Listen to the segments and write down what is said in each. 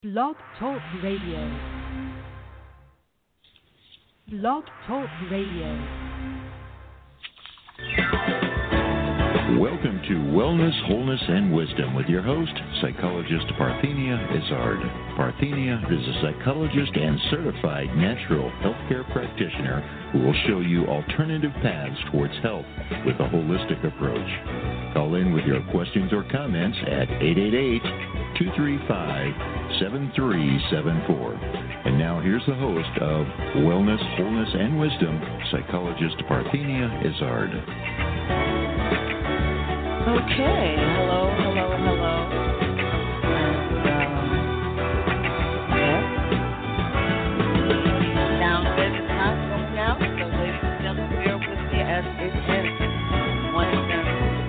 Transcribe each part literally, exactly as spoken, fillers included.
Blog Talk Radio. Blog Talk Radio. Welcome to Wellness, Wholeness, and Wisdom with your host, psychologist Parthenia Izzard. Parthenia is a psychologist and certified natural healthcare practitioner who will show you alternative paths towards health with a holistic approach. Call in with your questions or comments at eight eight eight, two three five, seven three seven four. And now here's the host of Wellness, Wholeness, and Wisdom, psychologist Parthenia Izzard. Okay, hello, hello, hello. And, um, yeah. Sound wave is not going out, so ladies and gentlemen, bear with me as it ends. Once again,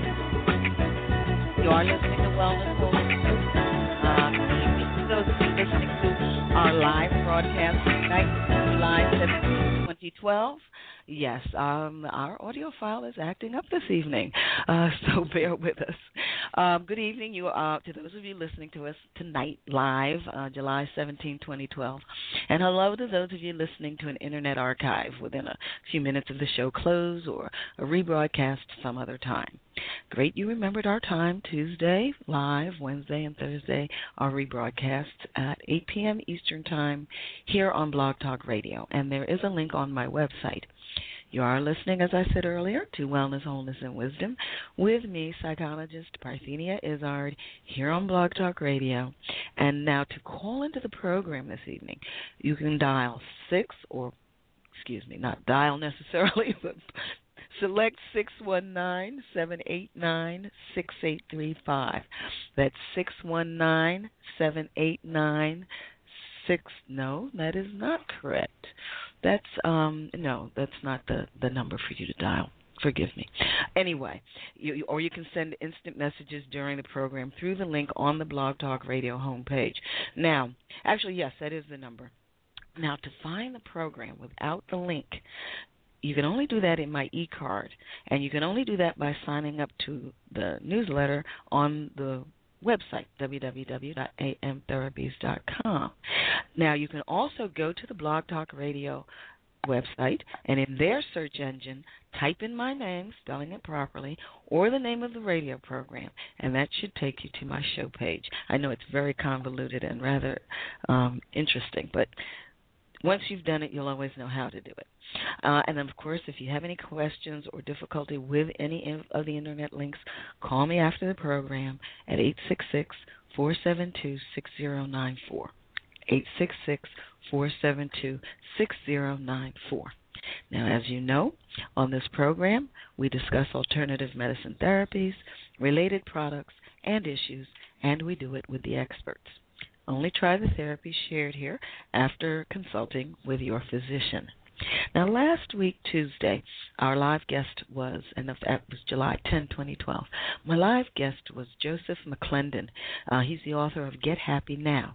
you are listening to Wellness, Wholeness, and Wisdom. Um, for those of you listening to our live broadcast tonight, July seventeenth, twenty twelve. Yes, um, our audio file is acting up this evening, uh, so bear with us. Um, good evening, you uh, to those of you listening to us tonight live, uh, July seventeenth, twenty twelve. And hello to those of you listening to an internet archive within a few minutes of the show close or a rebroadcast some other time. Great you remembered our time, Tuesday live, Wednesday and Thursday are rebroadcasts at eight p.m. Eastern Time here on Blog Talk Radio. And there is a link on my website. You are listening, as I said earlier, to Wellness, Wholeness, and Wisdom with me, psychologist Parthenia Izzard, here on Blog Talk Radio. And now to call into the program this evening, you can dial six or, excuse me, not dial necessarily, but select six one nine, seven eight nine, six eight three five. That's six one nine, seven eight nine, six, no, that is not correct. That's, um, no, that's not the, the number for you to dial. Forgive me. Anyway, you, or you can send instant messages during the program through the link on the Blog Talk Radio homepage. Now, actually, yes, that is the number. Now, to find the program without the link, you can only do that in my e-card, and you can only do that by signing up to the newsletter on the website, w w w dot a m therapies dot com. Now, you can also go to the Blog Talk Radio website, and in their search engine, type in my name, spelling it properly, or the name of the radio program, and that should take you to my show page. I know it's very convoluted and rather um, interesting, but once you've done it, you'll always know how to do it. Uh, and, of course, if you have any questions or difficulty with any of the Internet links, call me after the program at eight six six, four seven two, six zero nine four. eight six six, four seven two, six zero nine four. Now, as you know, on this program, we discuss alternative medicine therapies, related products, and issues, and we do it with the experts. Only try the therapy shared here after consulting with your physician. Now, last week, Tuesday, our live guest was, and that was July tenth, twenty twelve, my live guest was Joseph McClendon. Uh, he's the author of Get Happy Now.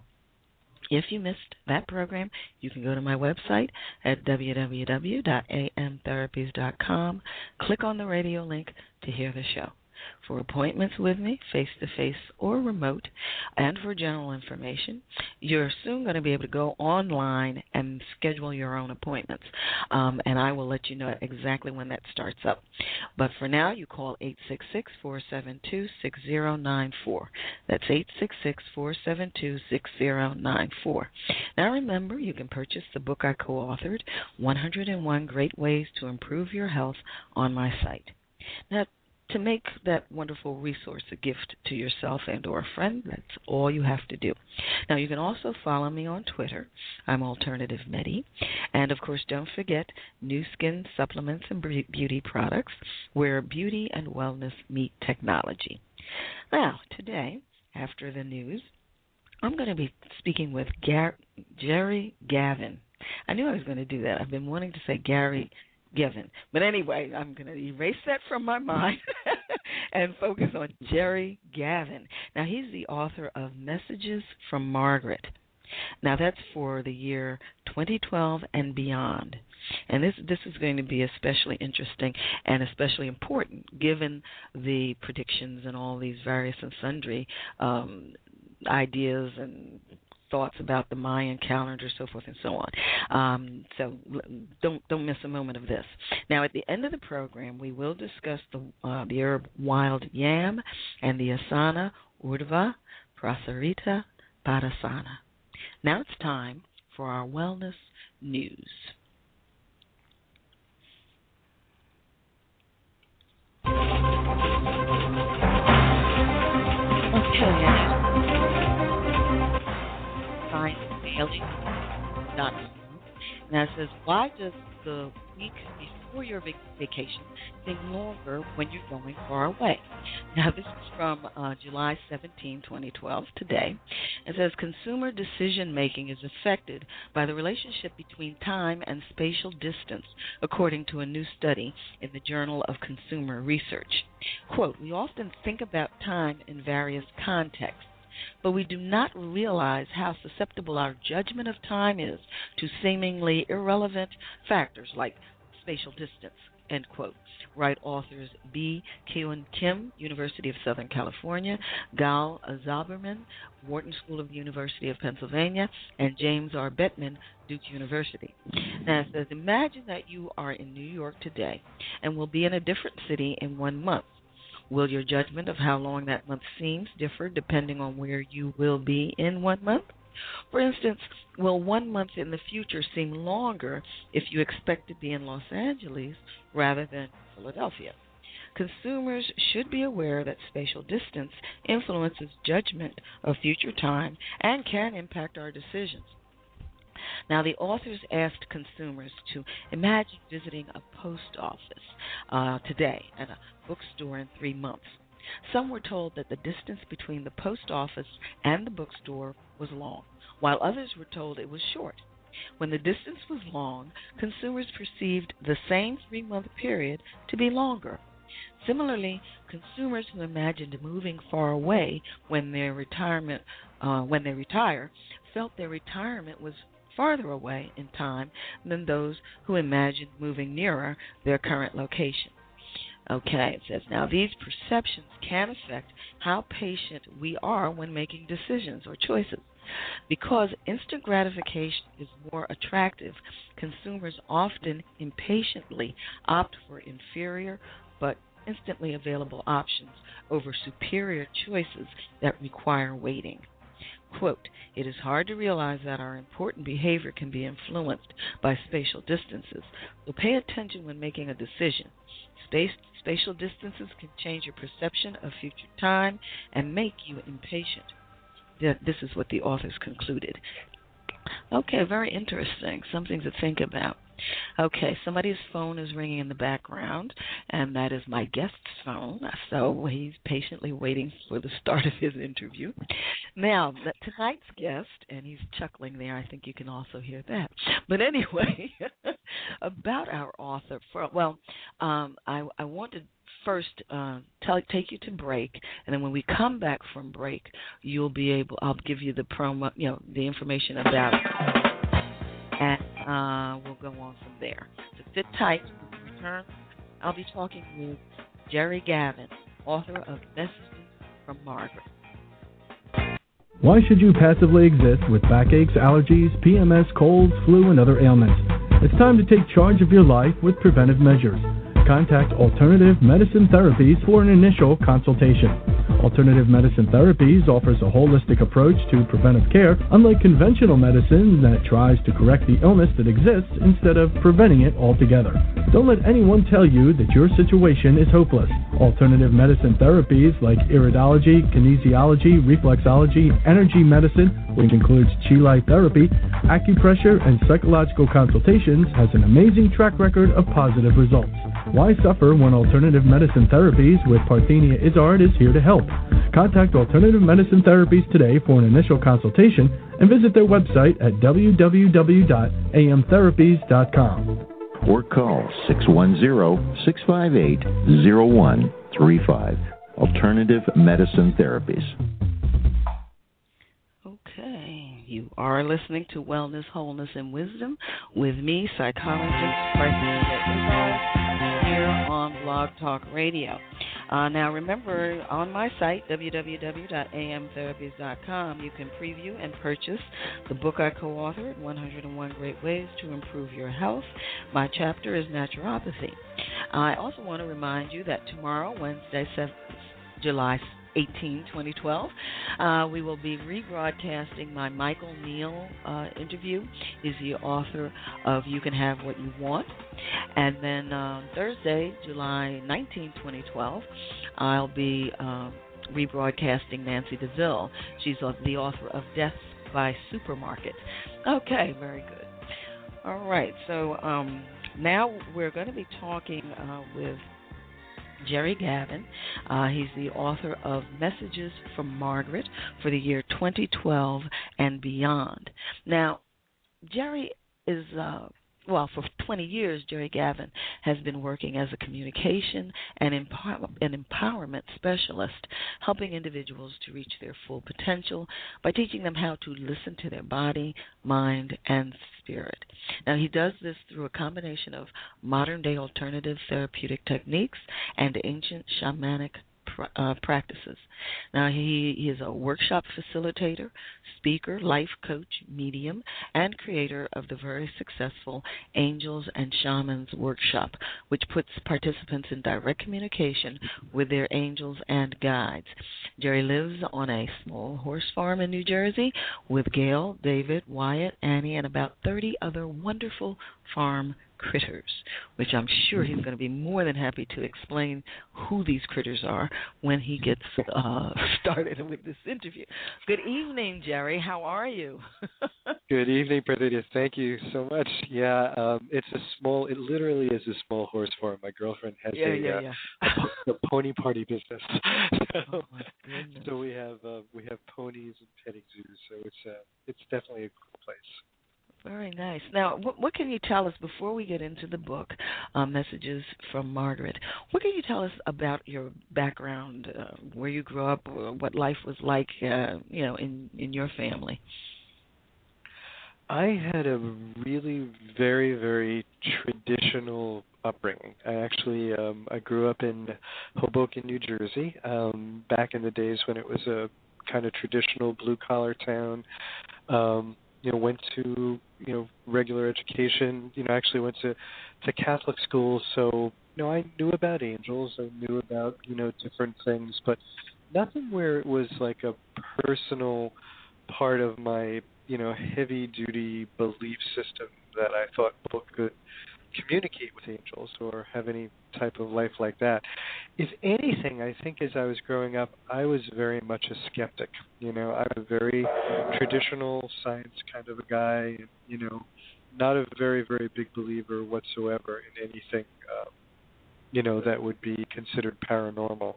If you missed that program, you can go to my website at w w w dot a m therapies dot com, click on the radio link to hear the show. For appointments with me, face-to-face or remote, and for general information, you're soon going to be able to go online and schedule your own appointments, um, and I will let you know exactly when that starts up. But for now, you call eight six six, four seven two, six zero nine four. That's eight six six, four seven two, six zero nine four. Now remember, you can purchase the book I co-authored, one hundred one Great Ways to Improve Your Health, on my site. Now, to make that wonderful resource a gift to yourself and or a friend, that's all you have to do. Now, you can also follow me on Twitter. I'm Alternative Medi. And, of course, don't forget New Skin Supplements and Beauty Products, where beauty and wellness meet technology. Now, today, after the news, I'm going to be speaking with Gar- Jerry Gavin. I knew I was going to do that. I've been wanting to say Gary Given. But anyway, I'm going to erase that from my mind and focus on Jerry Gavin. Now, he's the author of Messages from Margaret. Now, that's for the year twenty twelve and beyond. And this this is going to be especially interesting and especially important given the predictions and all these various and sundry um, ideas and thoughts about the Mayan calendar, so forth and so on. Um, so don't don't miss a moment of this. Now, at the end of the program, we will discuss the uh, the herb wild yam and the asana urdhva prasarita padasana. Now it's time for our wellness news. Okay. Science Daily dot com. Now it says, why does the week before your vac- vacation seem longer when you're going far away? Now this is from uh, July seventeenth, twenty twelve, today. It says, consumer decision making is affected by the relationship between time and spatial distance, according to a new study in the Journal of Consumer Research. Quote, we often think about time in various contexts, but we do not realize how susceptible our judgment of time is to seemingly irrelevant factors like spatial distance, end quote. Write authors B. Kyun Kim, University of Southern California, Gal Zaberman, Wharton School of the University of Pennsylvania, and James R. Bettman, Duke University. Now it says, imagine that you are in New York today and will be in a different city in one month. Will your judgment of how long that month seems differ depending on where you will be in one month? For instance, will one month in the future seem longer if you expect to be in Los Angeles rather than Philadelphia? Consumers should be aware that spatial distance influences judgment of future time and can impact our decisions. Now, the authors asked consumers to imagine visiting a post office uh, today and a bookstore in three months. Some were told that the distance between the post office and the bookstore was long, while others were told it was short. When the distance was long, consumers perceived the same three-month period to be longer. Similarly, consumers who imagined moving far away when their retirement, uh, when they retire, felt their retirement was farther away in time than those who imagined moving nearer their current location. Okay, it says, now these perceptions can affect how patient we are when making decisions or choices. Because instant gratification is more attractive, consumers often impatiently opt for inferior but instantly available options over superior choices that require waiting. Quote, it is hard to realize that our important behavior can be influenced by spatial distances, so pay attention when making a decision. Space, spatial distances can change your perception of future time and make you impatient. This is what the authors concluded. Okay, very interesting. Something to think about. Okay, somebody's phone is ringing in the background, and that is my guest's phone, so he's patiently waiting for the start of his interview. Now, tonight's guest, and he's chuckling there, I think you can also hear that. But anyway, about our author, for, well, um, I, I want to first uh, tell, take you to break, and then when we come back from break, you'll be able, I'll give you the promo, you know, the information about it. And uh, we'll go on from there. So sit tight. When we return, I'll be talking with Jerry Gavin, author of Messages from Margaret. Why should you passively exist with backaches, allergies, P M S, colds, flu, and other ailments? It's time to take charge of your life with preventive measures. Contact Alternative Medicine Therapies for an initial consultation. Alternative Medicine Therapies offers a holistic approach to preventive care, unlike conventional medicine that tries to correct the illness that exists instead of preventing it altogether. Don't let anyone tell you that your situation is hopeless. Alternative medicine therapies like iridology, kinesiology, reflexology, energy medicine, which includes Chi Light therapy, acupressure, and psychological consultations, has an amazing track record of positive results. Why suffer when Alternative Medicine Therapies with Parthenia Izzard is here to help? Contact Alternative Medicine Therapies today for an initial consultation and visit their website at w w w dot a m therapies dot com. Or call six one zero, six five eight, zero one three five. Alternative Medicine Therapies. Okay, you are listening to Wellness, Wholeness, and Wisdom with me, psychologist Parthenia Izzard, here on Blog Talk Radio. Uh, now, remember, on my site, w w w dot a m therapies dot com, you can preview and purchase the book I co-authored, one hundred one Great Ways to Improve Your Health. My chapter is Naturopathy. I also want to remind you that tomorrow, Wednesday, July eighteenth, twenty twelve, uh, we will be rebroadcasting my Michael Neal uh, interview. He's the author of You Can Have What You Want. And then uh, Thursday, July nineteenth, twenty twelve, I'll be uh, rebroadcasting Nancy DeVille. She's uh, the author of Death by Supermarket. Okay, very good. All right, so um, now we're going to be talking uh, with Jerry Gavin. Uh, he's the author of Messages from Margaret for the year twenty twelve and beyond. Now, Jerry is, uh, well, for twenty years, Jerry Gavin has been working as a communication and empower- an empowerment specialist, helping individuals to reach their full potential by teaching them how to listen to their body, mind, and spirit. Now, he does this through a combination of modern-day alternative therapeutic techniques and ancient shamanic uh, practices. Now, he, he is a workshop facilitator, speaker, life coach, medium, and creator of the very successful Angels and Shamans Workshop, which puts participants in direct communication with their angels and guides. Jerry lives on a small horse farm in New Jersey with Gail, David, Wyatt, Annie, and about thirty other wonderful farm critters, which I'm sure he's going to be more than happy to explain who these critters are when he gets uh, started with this interview. Good evening, Jerry. How are you? Good evening, Parthenia. Thank you so much. Yeah, um, it's a small, it literally is a small horse farm. My girlfriend has yeah, a, yeah, uh, yeah. a, a pony party business. so, oh, my goodness. so we have uh, we have ponies and petting zoos. So it's uh, it's definitely a cool place. Very nice. Now, what, what can you tell us before we get into the book, uh, Messages from Margaret? What can you tell us about your background, uh, where you grew up, what life was like, uh, you know, in, in your family? I had a really very, very traditional upbringing. I actually um, I grew up in Hoboken, New Jersey, um, back in the days when it was a kind of traditional blue-collar town. Um, you know, went to, you know, regular education, you know, actually went to, to Catholic school. So, you know, I knew about angels. I knew about, you know, different things, but nothing where it was like a personal part of my, you know, heavy-duty belief system that I thought people could communicate with angels or have any type of life like that. If anything, I think as I was growing up, I was very much a skeptic. You know, I'm a very traditional science kind of a guy, and, you know, not a very, very big believer whatsoever in anything, um, you know, that would be considered paranormal.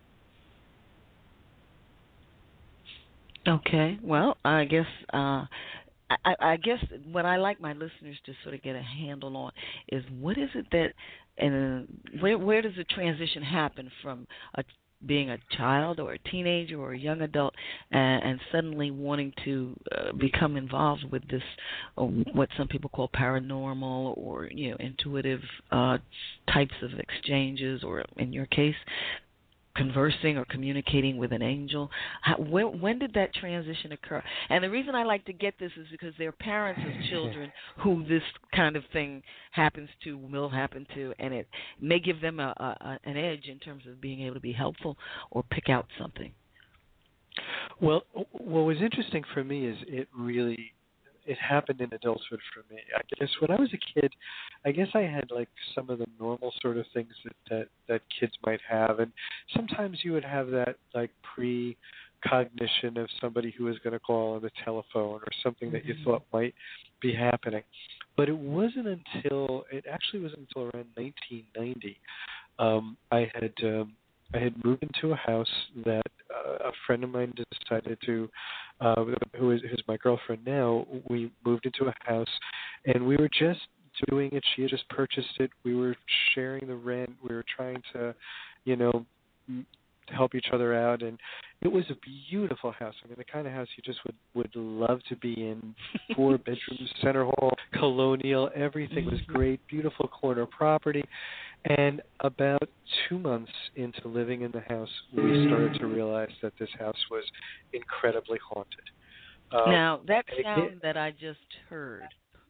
Okay. Well, I guess uh, I, I guess what I like my listeners to sort of get a handle on is what is it that, and where where does the transition happen from a, being a child or a teenager or a young adult and, and suddenly wanting to uh, become involved with this, uh, what some people call paranormal or, you know, intuitive uh, types of exchanges, or in your case, conversing or communicating with an angel. How, when, when did that transition occur? And the reason I like to get this is because there are parents of children who this kind of thing happens to, will happen to, and it may give them a, a, an edge in terms of being able to be helpful or pick out something. Well, what was interesting for me is it really, it happened in adulthood for me. I guess when I was a kid, I guess I had like some of the normal sort of things that, that, that kids might have. And sometimes you would have that like precognition of somebody who was going to call on the telephone or something mm-hmm. that you thought might be happening. But it wasn't until, it actually wasn't until around nineteen ninety, um, I had um, I had moved into a house that uh, a friend of mine decided to, uh, who is who's my girlfriend now, we moved into a house, and we were just doing it. She had just purchased it. We were sharing the rent. We were trying to, you know, help each other out, and it was a beautiful house. I mean, the kind of house you just would, would love to be in. Four bedrooms, center hall, colonial, everything was great, beautiful corner property. And about two months into living in the house, we started to realize that this house was incredibly haunted. Um, now, that it, sound that I just heard,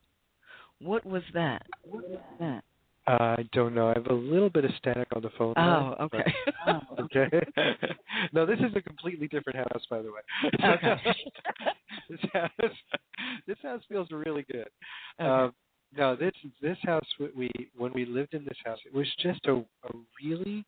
what was that? What was that? I don't know. I have a little bit of static on the phone. Oh, line, okay. But, okay. No, this is a completely different house, by the way. Okay. this house, this house feels really good. Okay. Um, no, this this house we when we lived in this house, it was just a, a really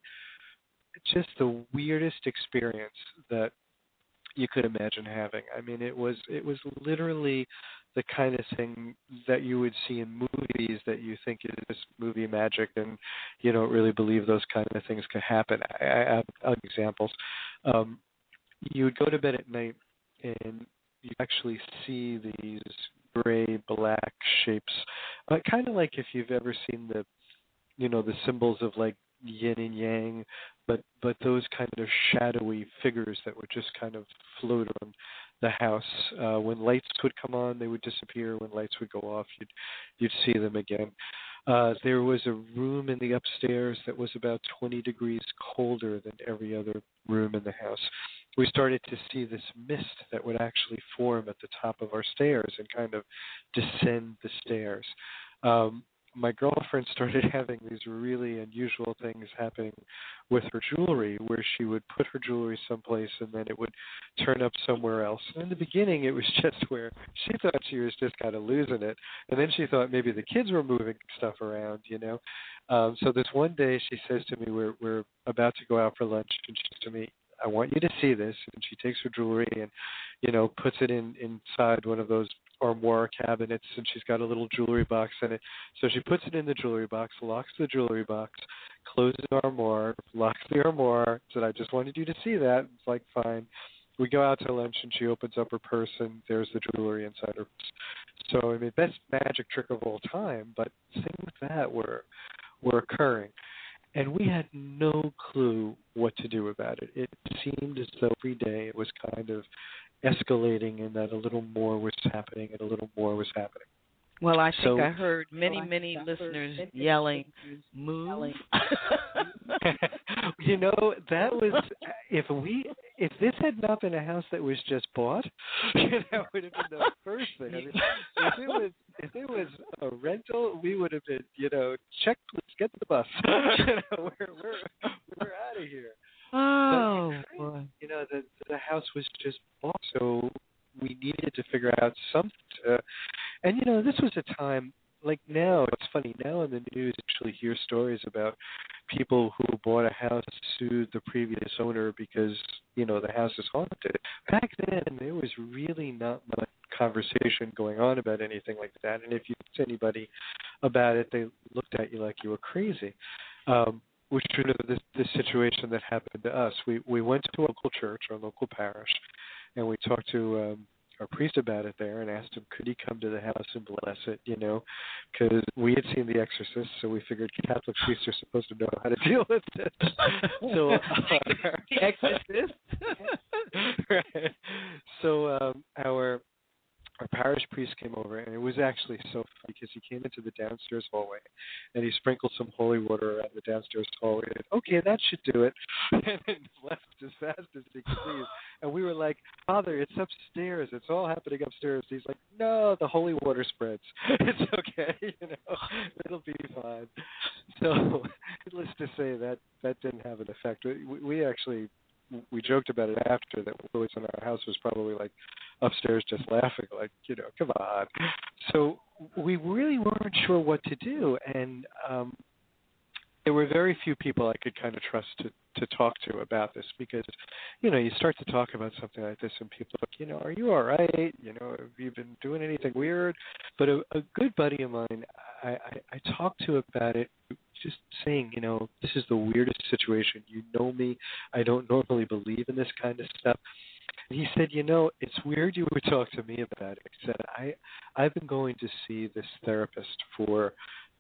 just the weirdest experience that you could imagine having. I mean, it was it was literally the kind of thing that you would see in movies that you think is just movie magic, and you don't really believe those kind of things could happen. I, I have other examples. Um, you would go to bed at night, and you actually see these gray, black shapes, uh, kind of like if you've ever seen the, you know, the symbols of like yin and yang, but but those kind of shadowy figures that would just kind of float on the house. Uh, when lights would come on, they would disappear. When lights would go off, you'd you'd see them again. Uh, there was a room in the upstairs that was about twenty degrees colder than every other room in the house. We started to see this mist that would actually form at the top of our stairs and kind of descend the stairs. Um, my girlfriend started having these really unusual things happening with her jewelry, where she would put her jewelry someplace and then it would turn up somewhere else. And in the beginning, it was just where she thought she was just kind of losing it, and then she thought maybe the kids were moving stuff around, you know. Um, so this one day, she says to me, we're we're about to go out for lunch, and she says to me, I want you to see this. And she takes her jewelry and, you know, puts it in inside one of those armoire cabinets, and she's got a little jewelry box in it. So she puts it in the jewelry box, locks the jewelry box, closes the armoire, locks the armoire, said, I just wanted you to see that. It's like, fine. We go out to lunch, and she opens up her purse, and there's the jewelry inside her purse. So, I mean, best magic trick of all time, but things like that were were occurring. And we had no clue what to do about it. It seemed as though every day it was kind of escalating, and that a little more was happening and a little more was happening. Well, I think so, I heard many, many listeners yelling, move. You know, that was, if we, if this had not been a house that was just bought, that would have been the first thing. I mean, if it was, if it was a rental, we would have been, you know, check, please get to the bus. you know, we're, we're, we're out of here. Oh, but, boy. You know, the, the house was just bought, so we needed to figure out something to, and, you know, this was a time, like now, it's funny, now in the news, you actually hear stories about people who bought a house, sued the previous owner because, you know, the house is haunted. Back then, there was really not much conversation going on about anything like that, and if you talked to anybody about it, they looked at you like you were crazy. Um, which is this, this situation that happened to us. We we went to a local church, our local parish, and we talked to um, our priest about it there and asked him, could he come to the house and bless it, you know, because we had seen The Exorcist, so we figured Catholic priests are supposed to know how to deal with it. so, uh, The Exorcist. right. So um, our our parish priest came over, and it was actually so funny because he came into the downstairs hallway, and he sprinkled some holy water around the downstairs hallway. And, okay, that should do it, and then left as fast as he could leave. And we were like, Father, it's upstairs. It's all happening upstairs. He's like, no, the holy water spreads. It's okay, you know, it'll be fine. So, needless to say, that that didn't have an effect. We, we actually. We joked about it after that Louis in our house was probably like upstairs just laughing, like, you know, come on. So we really weren't sure what to do. And um, there were very few people I could kind of trust to, to talk to about this because, you know, you start to talk about something like this and people are like, you know, are you all right? You know, have you been doing anything weird? But a, a good buddy of mine, I, I, I talked to about it, just saying, you know, this is the weirdest situation. You know me. I don't normally believe in this kind of stuff. And he said, you know, it's weird you would talk to me about it. He said, I, I've been going to see this therapist for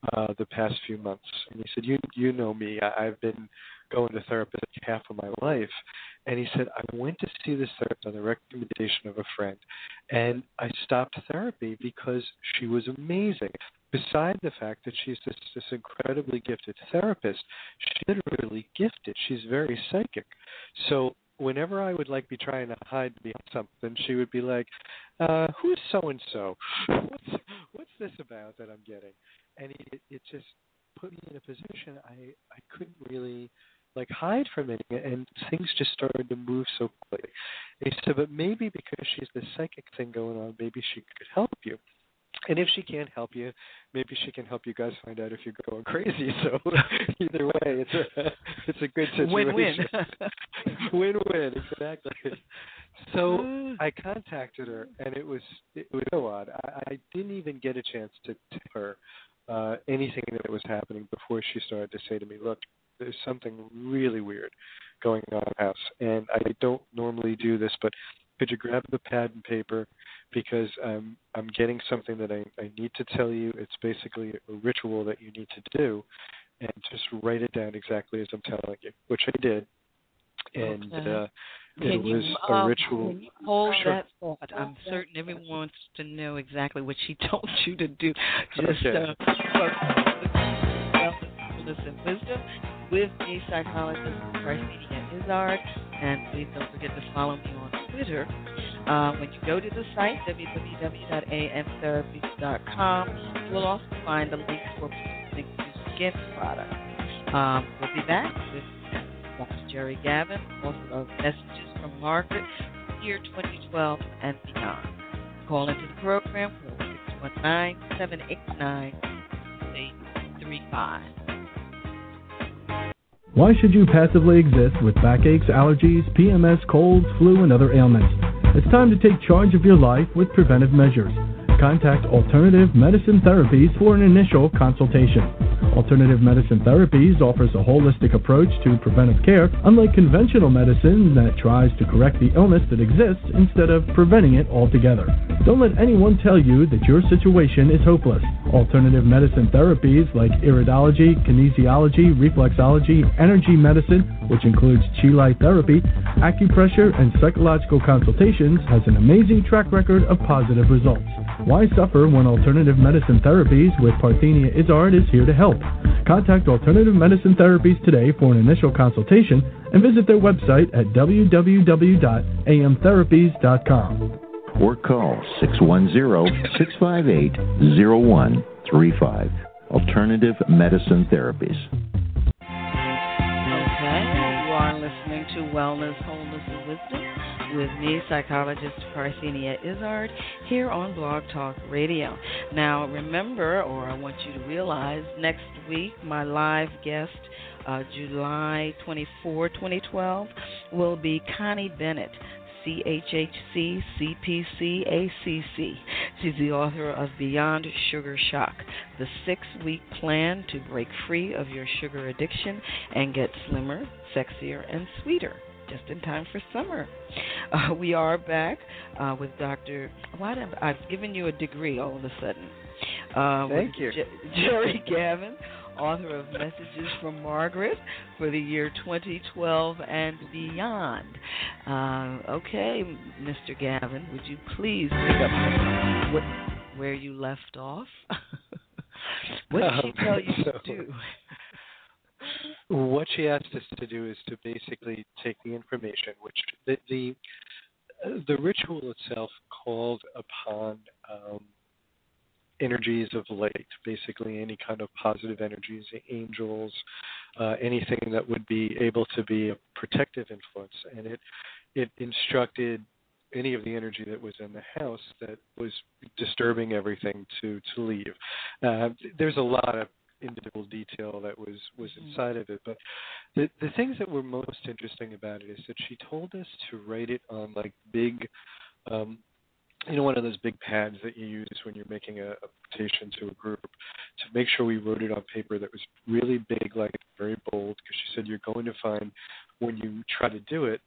uh, the past few months. And he said, you you know me. I, I've been going to therapy half of my life. And he said, I went to see this therapist on the recommendation of a friend, and I stopped therapy because she was amazing. Beside the fact that she's this, this incredibly gifted therapist, she's literally gifted. She's very psychic. So whenever I would like be trying to hide behind something, she would be like, uh, who's so-and-so? What's, what's this about that I'm getting? And it, it just put me in a position I, I couldn't really like hide from it, and things just started to move so quickly. And he said, but maybe because she's this psychic thing going on, maybe she could help you. And if she can't help you, maybe she can help you guys find out if you're going crazy. So either way, it's a it's a good situation. Win-win. Win-win, exactly. So I contacted her, and it was it was so odd. I, I didn't even get a chance to tell her uh, anything that was happening before she started to say to me, look, there's something really weird going on in the house. And I don't normally do this, but could you grab the pad and paper, because um, I'm getting something that I, I need to tell you. It's basically a ritual that you need to do, and just write it down exactly as I'm telling you, which I did. And okay. uh, Can it was you, a um, ritual. Can you hold Sure. that thought? I'm certain everyone wants to know exactly what she told you to do. Just Okay. uh, wellness and wisdom with me, psychologist Parthenia Izzard, and please don't forget to follow me on Twitter. Uh, when you go to the site, w w w dot a m therapies dot com, you will also find the link for purchasing skin products. Um, we'll be back with Doctor Jerry Gavin, author of Messages from Margaret, year twenty twelve and beyond. Call into the program for six one nine, seven eight nine, eight three five. Why should you passively exist with backaches, allergies, P M S, colds, flu, and other ailments? It's time to take charge of your life with preventive measures. Contact Alternative Medicine Therapies for an initial consultation. Alternative Medicine Therapies offers a holistic approach to preventive care, unlike conventional medicine that tries to correct the illness that exists instead of preventing it altogether. Don't let anyone tell you that your situation is hopeless. Alternative medicine therapies like iridology, kinesiology, reflexology, energy medicine, which includes chi light therapy, acupressure, and psychological consultations, has an amazing track record of positive results. Why suffer when Alternative Medicine Therapies with Parthenia Izzard is here to help? Contact Alternative Medicine Therapies today for an initial consultation and visit their website at w w w dot a m therapies dot com. Or call six one zero, six five eight, zero one three five. Alternative Medicine Therapies. Okay, you are listening to Wellness, Wholeness, and Wisdom with me, psychologist Parthenia Izzard, here on Blog Talk Radio. Now, remember, or I want you to realize, next week, my live guest, uh, July twenty-fourth, twenty twelve, will be Connie Bennett, C H H C, C P C, A C C. She's the author of Beyond Sugar Shock, the six-week plan to break free of your sugar addiction and get slimmer, sexier, and sweeter, just in time for summer. Uh, we are back uh, with Doctor Why did I, I've given you a degree all of a sudden. Uh, Thank with you. J- Jerry Gavin, author of Messages from Margaret for the year twenty twelve and beyond. Uh, okay, Mister Gavin, would you please pick up what, where you left off? What did she tell you so, to do? What she asked us to do is to basically take the information, which the the, uh, the ritual itself called upon um, energies of light, basically any kind of positive energies, angels, uh, anything that would be able to be a protective influence. And it it instructed any of the energy that was in the house that was disturbing everything to, to leave. Uh, there's a lot of individual detail that was, was inside of it, but the, the things that were most interesting about it is that she told us to write it on like big um, you know, one of those big pads that you use when you're making a, a petition to a group, to make sure we wrote it on paper that was really big, like very bold, because she said you're going to find when you try to do it,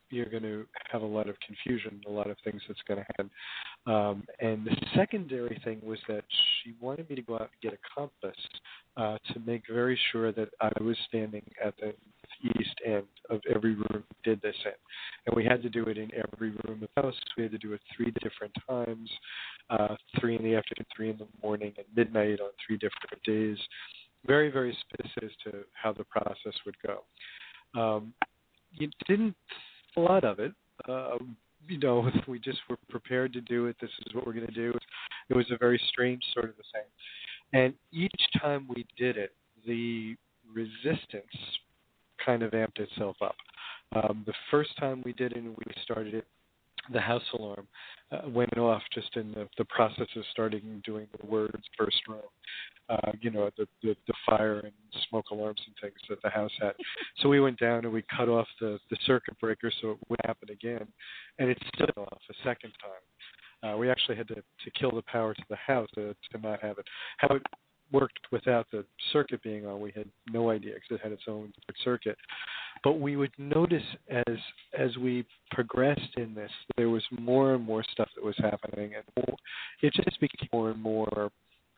you're going to have a lot of confusion, a lot of things that's going to happen. Um, and the secondary thing was that she wanted me to go out and get a compass uh, to make very sure that I was standing at the east end of every room we did this in. And we had to do it in every room of the house. We had to do it three different times, uh, three in the afternoon, three in the morning, and midnight on three different days. Very, very specific as to how the process would go. Um, you didn't a lot of it. Uh, you know, we just were prepared to do it. This is what we're going to do. It was a very strange sort of a thing. And each time we did it, the resistance kind of amped itself up. Um, the first time we did it and we started it, the house alarm uh, went off just in the, the process of starting doing the words first row. Uh, you know, the, the, the fire and smoke alarms and things that the house had. So we went down and we cut off the, the circuit breaker so it wouldn't happen again. And it still went off a second time. Uh, we actually had to, to kill the power to the house to, to not have it. How it worked without the circuit being on, we had no idea because it had its own circuit. But we would notice as as we progressed in this, there was more and more stuff that was happening. And more, it just became more and more,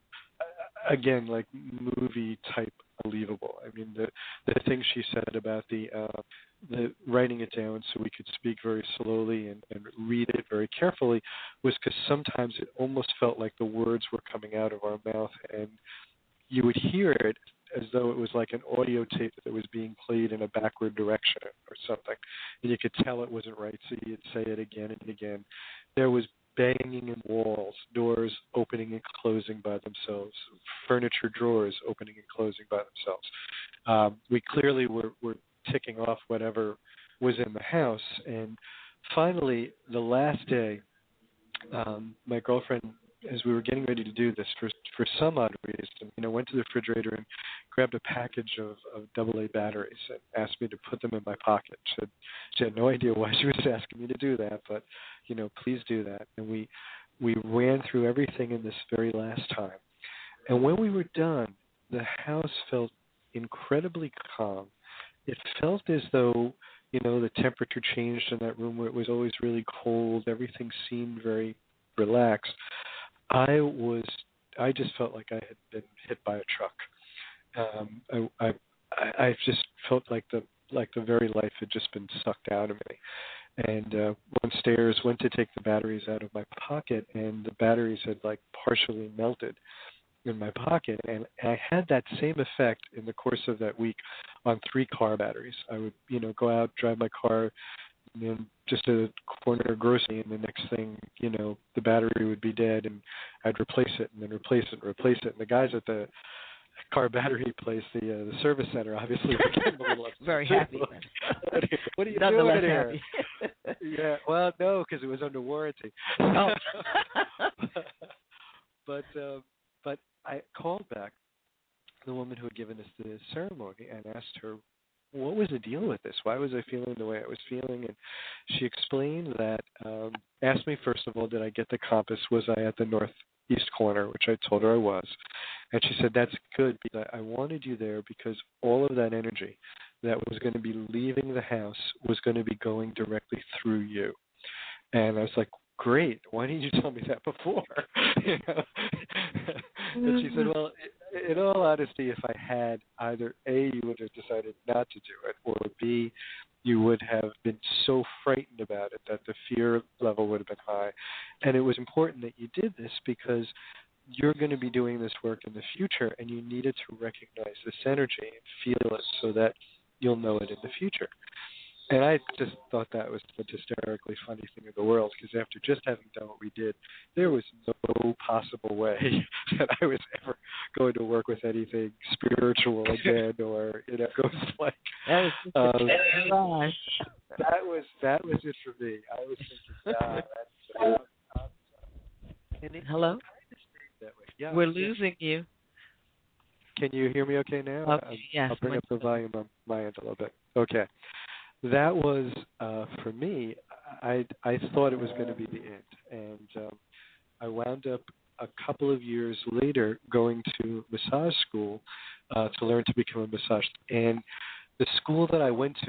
again, like movie-type believable. I mean, the the things she said about the uh, the writing it down so we could speak very slowly and, and read it very carefully was because sometimes it almost felt like the words were coming out of our mouth, and you would hear it as though it was like an audio tape that was being played in a backward direction or something, and you could tell it wasn't right, so you'd say it again and again. There was banging in walls, doors opening and closing by themselves, furniture drawers opening and closing by themselves. Um, we clearly were, were ticking off whatever was in the house. And finally, the last day, um, my girlfriend, as we were getting ready to do this, for for some odd reason, you know, went to the refrigerator and grabbed a package of, of double A batteries and asked me to put them in my pocket. She had, she had no idea why she was asking me to do that, but, you know, please do that. And we we ran through everything in this very last time. And when we were done, the house felt incredibly calm. It felt as though, you know, the temperature changed in that room where it was always really cold. Everything seemed very relaxed. I was, I just felt like I had been hit by a truck. Um, I, I, I just felt like the, like the very life had just been sucked out of me. And uh, went upstairs, went to take the batteries out of my pocket, and the batteries had like partially melted in my pocket. And I had that same effect in the course of that week on three car batteries. I would, you know, go out, drive my car, and then just a corner grocery, and the next thing, you know, the battery would be dead, and I'd replace it, and then replace it, and replace it. And the guys at the car battery place, the uh, the service center, obviously became a little upset. Very happy. What are you Nonetheless doing here? happy. Yeah, well, no, because it was under warranty. Oh. but uh, but I called back the woman who had given us the ceremony and asked her, what was the deal with this? Why was I feeling the way I was feeling? And she explained that, um, asked me, first of all, did I get the compass? Was I at the northeast corner, which I told her I was. And she said, that's good, because I wanted you there because all of that energy that was going to be leaving the house was going to be going directly through you. And I was like, great, why didn't you tell me that before? You know? And she said, well, in all honesty, if I had, either A, you would have decided not to do it, or B, you would have been so frightened about it that the fear level would have been high. And it was important that you did this because you're going to be doing this work in the future, and you needed to recognize this energy and feel it so that you'll know it in the future. And I just thought that was the hysterically funny thing in the world, because after just having done what we did, there was no possible way that I was ever going to work with anything spiritual again, or, you know, ghost-like. That was just um, a that was that was it for me. I was thinking, God, that's, uh, and it Hello? kind of stayed that way. Yeah, We're yeah. losing you. Can you hear me okay now? Okay, I'll, yes. I'll bring up the volume on my end a little bit. Okay. That was, uh, for me, I I thought it was going to be the end. And um, I wound up a couple of years later going to massage school uh, to learn to become a massage. And the school that I went to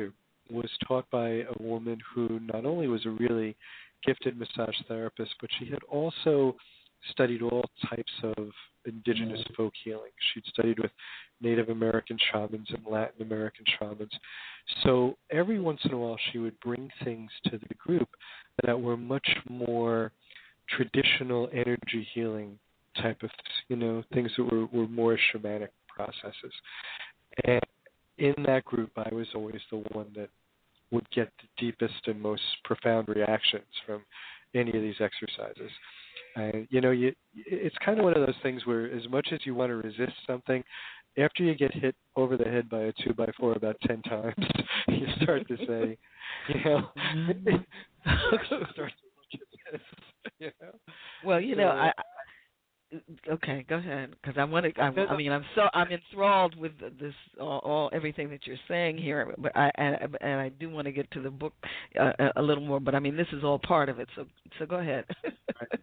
was taught by a woman who not only was a really gifted massage therapist, but she had also studied all types of indigenous folk healing. She'd studied with Native American shamans and Latin American shamans. So every once in a while she would bring things to the group that were much more traditional energy healing type of, you know, things that were, were more shamanic processes. And in that group, I was always the one that would get the deepest and most profound reactions from any of these exercises. And, you know, you, it's kind of one of those things where as much as you want to resist something, after you get hit over the head by a two by four about ten times, you start to say, you know, start to look at this, you know. Well, you know, I, I okay, go ahead, because I want to. I, I mean, I'm so I'm enthralled with this all, all everything that you're saying here, but I and, and I do want to get to the book uh, a little more. But I mean, this is all part of it. So so go ahead. Right.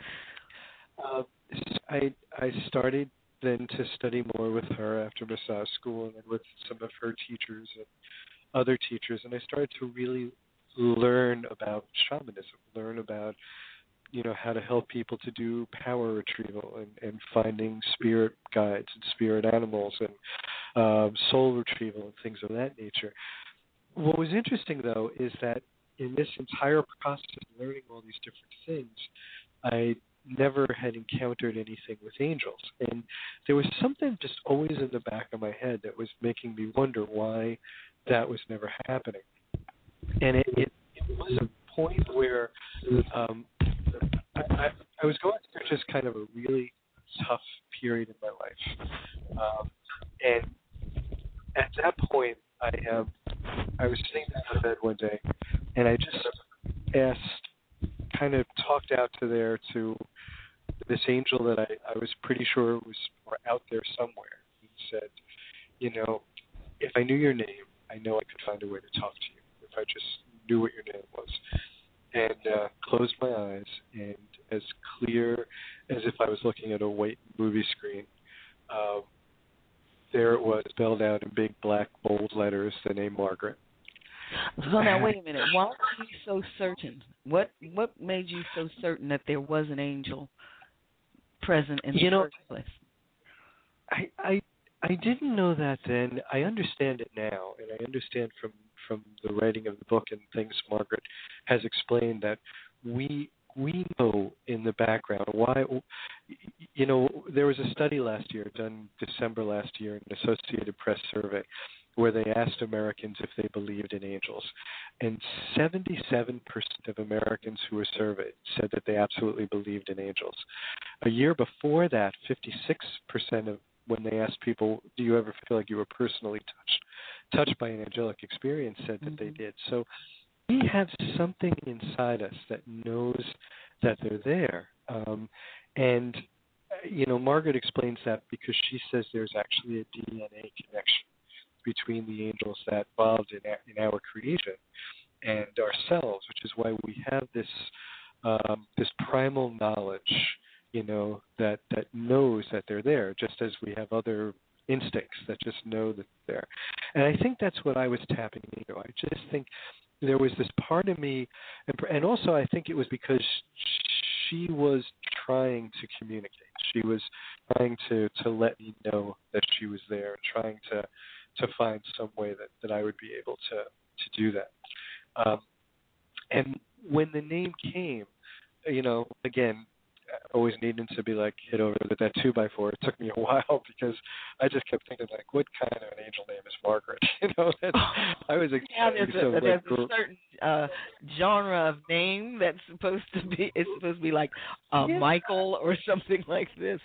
Uh, I I started then to study more with her after massage school and then with some of her teachers and other teachers, and I started to really learn about shamanism, learn about, you know, how to help people to do power retrieval and, and finding spirit guides and spirit animals and um, soul retrieval and things of that nature. What was interesting, though, is that in this entire process of learning all these different things, I never had encountered anything with angels. And there was something just always in the back of my head that was making me wonder why that was never happening. And it, it, it was a point where um, I, I, I was going through just kind of a really tough period in my life. Um, and at that point, I have, I was sitting down in bed one day, and I just asked, kind of talked out to there to this angel that I, I was pretty sure was out there somewhere. He said, you know, if I knew your name, I know I could find a way to talk to you. If I just knew what your name was. And uh, closed my eyes, and as clear as if I was looking at a white movie screen, um, there it was, spelled out in big black bold letters, the name Margaret. So now, wait a minute. Why were you so certain? What what made you so certain that there was an angel present in the you know, first place? I, I I didn't know that then. I understand it now, and I understand from, from the writing of the book and things Margaret has explained that we we know in the background why. You know, there was a study last year done December last year in an Associated Press survey where they asked Americans if they believed in angels, and seventy-seven percent of Americans who were surveyed said that they absolutely believed in angels. A year before that, fifty-six percent of when they asked people, do you ever feel like you were personally touched, touched by an angelic experience, said that mm-hmm. they did. So we have something inside us that knows that they're there. Um, and, you know, Margaret explains that because she says there's actually a D N A connection between the angels that involved in, in our creation and ourselves, which is why we have this um, this primal knowledge, you know, that, that knows that they're there, just as we have other instincts that just know that they're there. And I think that's what I was tapping into. I just think there was this part of me, and, and also I think it was because she was trying to communicate. She was trying to, to let me know that she was there, trying to to find some way that, that I would be able to, to do that. Um, and when the name came, you know, again, always needing to be like hit over with that two by four. It took me a while because I just kept thinking like, what kind of an angel name is Margaret? You know, and I was yeah, there's, a, so there's like, a certain uh, genre of name that's supposed to be. It's supposed to be like uh, yeah. Michael or something like this.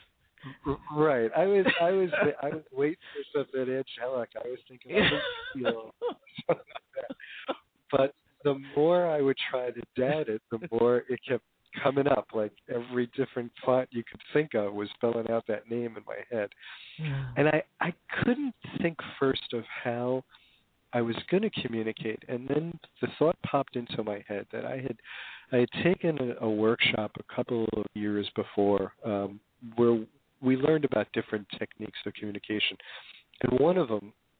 Right. I was I was I was waiting for something angelic. I was thinking, you know, something like that. But the more I would try to doubt it, the more it kept coming up. Like every different font you could think of was spelling out that name in my head. Yeah. And I, I couldn't think first of how I was going to communicate. And then the thought popped into my head that I had I had taken a, a workshop a couple of years before um, where we learned about different techniques of communication. And one of them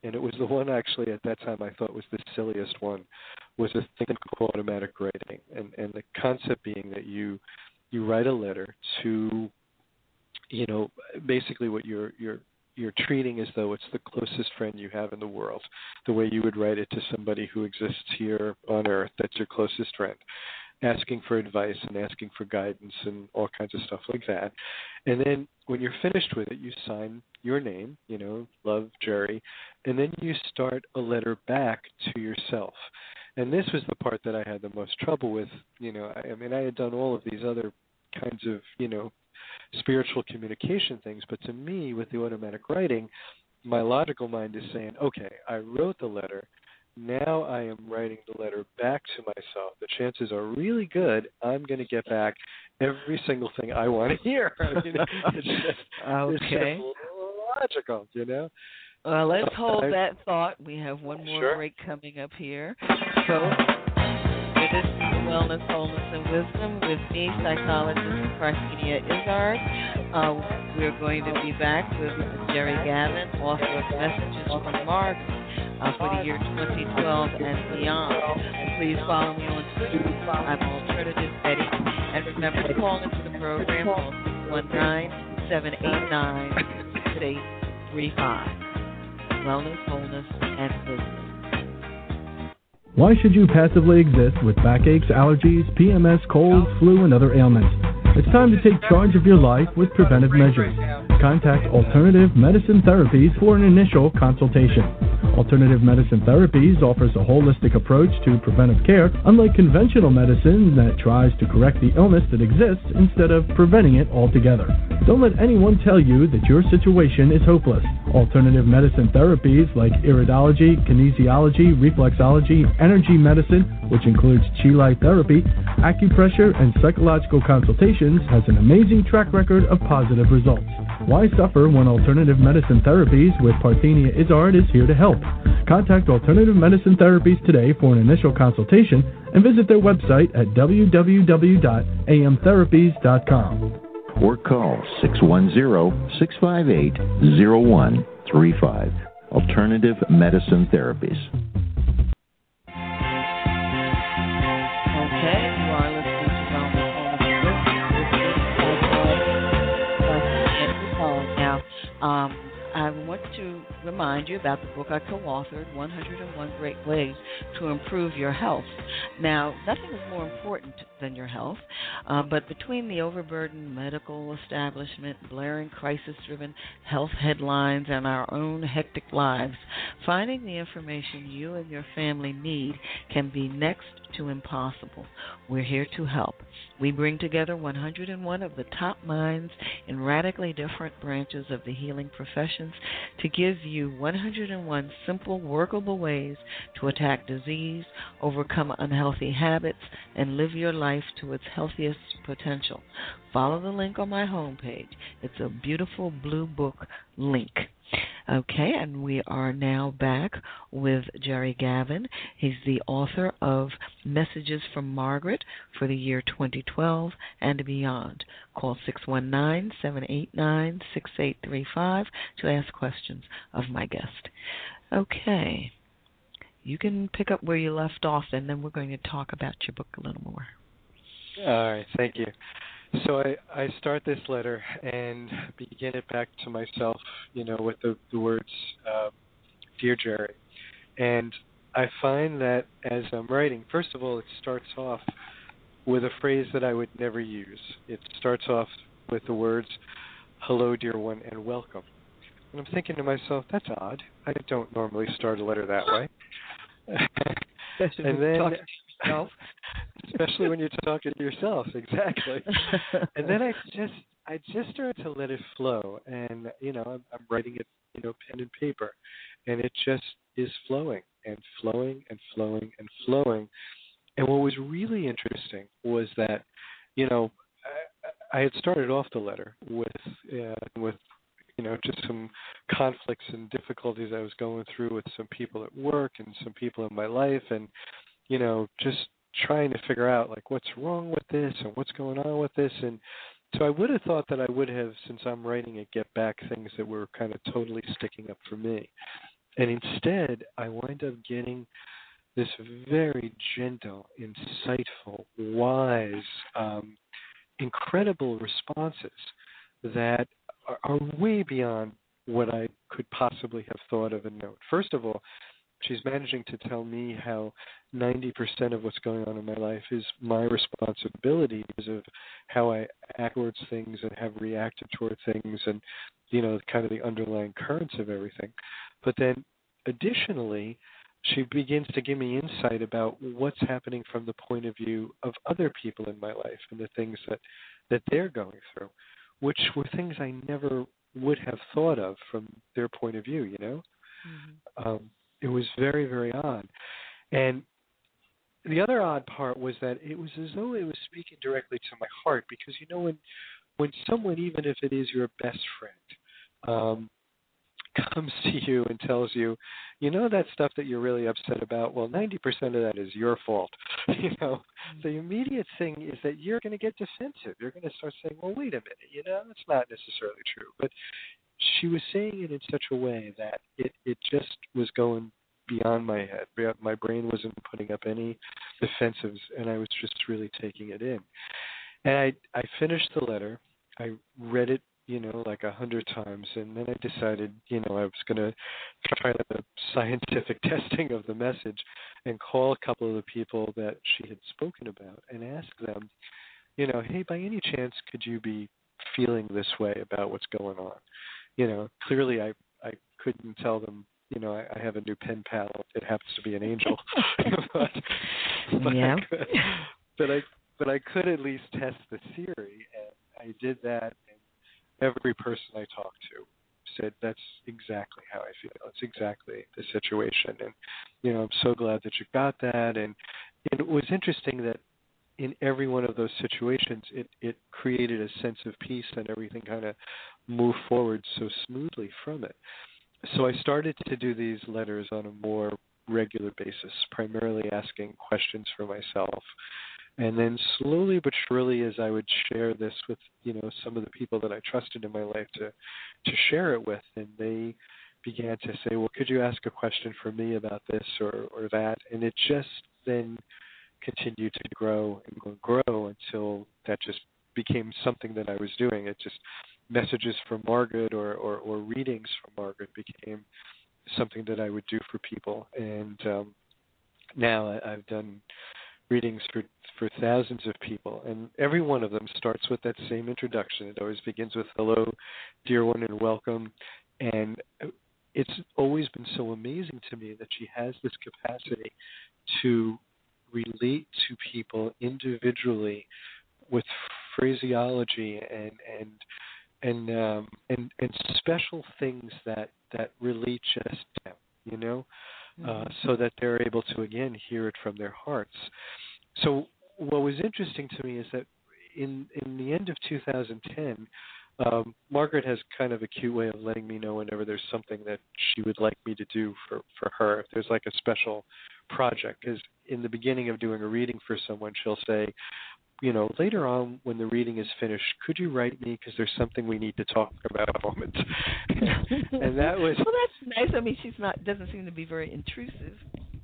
and it was the one actually at that time I thought was the silliest one, was a thing called automatic writing, and and the concept being that you you write a letter to, you know, basically what you're you're you're treating as though it's the closest friend you have in the world, the way you would write it to somebody who exists here on Earth, that's your closest friend, asking for advice and asking for guidance and all kinds of stuff like that. And then when you're finished with it, you sign your name, you know, love, Jerry, and then you start a letter back to yourself. And this was the part that I had the most trouble with. You know, I, I mean, I had done all of these other kinds of, you know, spiritual communication things, but to me, with the automatic writing, my logical mind is saying, okay, I wrote the letter, now I am writing the letter back to myself. The chances are really good I'm going to get back every single thing I want to hear. You know, it's just, okay. It's just logical, you know. Well, let's so hold I, that thought. We have one more sure. break coming up here. So, it is Wellness, Wholeness, and Wisdom with me, psychologist Parthenia Izzard. Uh, we're going to be back with Jerry Gavin, author of Messages from Mars uh, for the year twenty twelve and beyond. And please follow me on Twitter. I'm Alternative Betty. And remember to call into the program on six one nine, seven eight nine, six eight three five. Wellness, Wholeness, and Wisdom. Why should you passively exist with backaches, allergies, P M S, colds, flu, and other ailments? It's time to take charge of your life with preventive measures. Contact Alternative Medicine Therapies for an initial consultation. Alternative Medicine Therapies offers a holistic approach to preventive care, unlike conventional medicine that tries to correct the illness that exists instead of preventing it altogether. Don't let anyone tell you that your situation is hopeless. Alternative medicine therapies like iridology, kinesiology, reflexology, energy medicine, which includes chi light therapy, acupressure, and psychological consultations, has an amazing track record of positive results. Why suffer when Alternative Medicine Therapies with Parthenia Izzard is here to help? Contact Alternative Medicine Therapies today for an initial consultation and visit their website at w w w dot a m therapies dot com. Or call six one zero, six five eight, zero one three five. Alternative Medicine Therapies. Okay, you are listening to Wellness, Wholeness, and Wisdom. Now, um, I want to remind you about the book I co-authored, one hundred and one Great Ways to Improve Your Health. Now, nothing is more important than your health, uh, but between the overburdened medical establishment, blaring crisis-driven health headlines, and our own hectic lives, finding the information you and your family need can be next to impossible. We're here to help. We bring together one hundred and one of the top minds in radically different branches of the healing professions to give you one hundred and one simple, workable ways to attack disease, overcome unhealthy habits, and live your life to its healthiest potential. Follow the link on my homepage. It's a beautiful blue book link. Okay, and we are now back with Jerry Gavin. He's the author of Messages from Margaret for the year twenty twelve and beyond. Call six one nine, seven eight nine, six eight three five to ask questions of my guest. Okay, you can pick up where you left off, and then we're going to talk about your book a little more. All right, thank you. So I, I start this letter and begin it back to myself, you know, with the, the words, uh, Dear Jerry. And I find that as I'm writing, first of all, it starts off with a phrase that I would never use. It starts off with the words, hello, dear one, and welcome. And I'm thinking to myself, that's odd. I don't normally start a letter that way. and then... Yourself. Especially when you're talking to yourself, exactly. And then I just, I just started to let it flow, and you know, I'm, I'm writing it, you know, pen and paper, and it just is flowing and flowing and flowing and flowing. And what was really interesting was that, you know, I, I had started off the letter with, uh, with, you know, just some conflicts and difficulties I was going through with some people at work and some people in my life, and you know, just trying to figure out, like, what's wrong with this and what's going on with this. And so I would have thought that I would have, since I'm writing it, get back things that were kind of totally sticking up for me. And instead, I wind up getting this very gentle, insightful, wise, um, incredible responses that are, are way beyond what I could possibly have thought of and known. First of all, she's managing to tell me how ninety percent of what's going on in my life is my responsibility because of how I act towards things and have reacted toward things and, you know, kind of the underlying currents of everything. But then additionally, she begins to give me insight about what's happening from the point of view of other people in my life and the things that, that they're going through, which were things I never would have thought of from their point of view, you know? Mm-hmm. Um, it was very, very odd. And the other odd part was that it was as though it was speaking directly to my heart because, you know, when, when someone, even if it is your best friend, um, comes to you and tells you, you know, that stuff that you're really upset about, well, ninety percent of that is your fault. You know, the immediate thing is that you're going to get defensive. You're going to start saying, well, wait a minute, you know, that's not necessarily true. But she was saying it in such a way that it, it just was going beyond my head. My brain wasn't putting up any defensives, and I was just really taking it in. And I, I finished the letter. I read it, you know, like a hundred times, and then I decided, you know, I was going to try the scientific testing of the message and call a couple of the people that she had spoken about and ask them, you know, hey, by any chance, could you be feeling this way about what's going on? You know, clearly I, I couldn't tell them, you know, I, I have a new pen pal. It happens to be an angel. but, but, yeah. I could, but I but I could at least test the theory, and I did that. Every person I talked to said, that's exactly how I feel. It's exactly the situation. And, you know, I'm so glad that you got that. And, and it was interesting that in every one of those situations, it, it created a sense of peace and everything kind of moved forward so smoothly from it. So I started to do these letters on a more regular basis, primarily asking questions for myself. And then slowly but surely, as I would share this with, you know, some of the people that I trusted in my life to, to share it with, and they began to say, well, could you ask a question for me about this or, or that? And it just then continued to grow and grow until that just became something that I was doing. It just, messages from Margaret or, or, or readings from Margaret became something that I would do for people. And um, now I, I've done readings for for thousands of people, and every one of them starts with that same introduction. It always begins with, hello, dear one, and welcome. And it's always been so amazing to me that she has this capacity to relate to people individually with phraseology and and and um, and, and special things that, that relate just to them, you know, mm-hmm. uh, so that they're able to, again, hear it from their hearts. So what was interesting to me is that in in the end of two thousand ten, um, Margaret has kind of a cute way of letting me know whenever there's something that she would like me to do for, for her, if there's like a special project. Because in the beginning of doing a reading for someone, she'll say, you know, later on when the reading is finished, could you write me because there's something we need to talk about a moment. And that was... Well, that's nice. I mean, she's not doesn't seem to be very intrusive.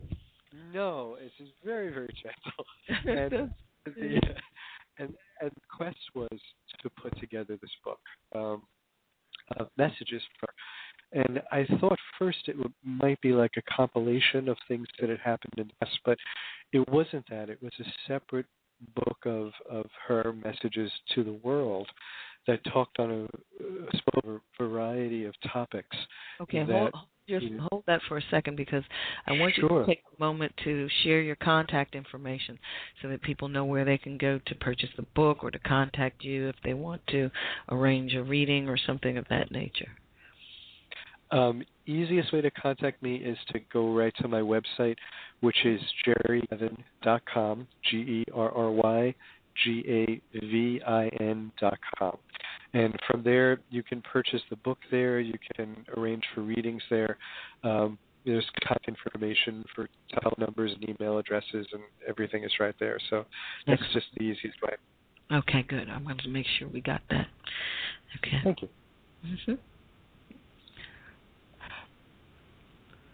No, it's just very, very gentle. And the, and, and the quest was to put together this book um, of messages for her. And I thought first it would, might be like a compilation of things that had happened in the past, but it wasn't that. It was a separate book of, of her messages to the world that talked on a, a variety of topics. Okay, that, hold, just you know, hold that for a second, because I want sure. you to take a moment to share your contact information so that people know where they can go to purchase the book or to contact you if they want to arrange a reading or something of that nature. Um, easiest way to contact me is to go right to my website, which is jerry gavin dot com, G E R R Y G A V I N dot com. And from there, you can purchase the book there. You can arrange for readings there. Um, there's contact information for telephone numbers and email addresses, and everything is right there. So that's just the easiest way. Okay, good. I wanted to make sure we got that. Okay. Thank you. Mm-hmm.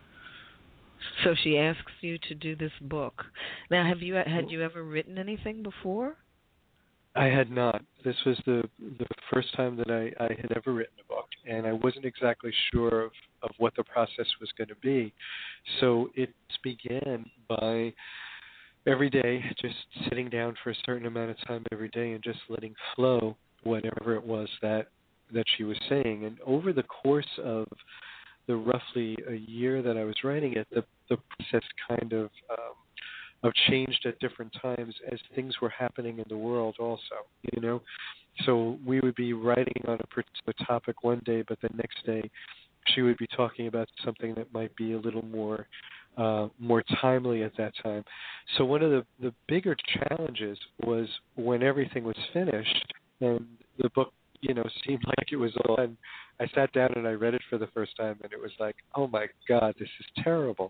So she asks you to do this book. Now, have you had you ever written anything before? I had not. This was the the first time that I, I had ever written a book, and I wasn't exactly sure of, of what the process was going to be. So it began by every day just sitting down for a certain amount of time every day and just letting flow whatever it was that that she was saying. And over the course of the roughly a year that I was writing it, the, the process kind of um, of changed at different times as things were happening in the world also, you know. So we would be writing on a particular topic one day, but the next day she would be talking about something that might be a little more uh, more timely at that time. So one of the, the bigger challenges was when everything was finished and the book, you know, seemed like it was all done, I sat down and I read it for the first time, and it was like, oh my God, this is terrible.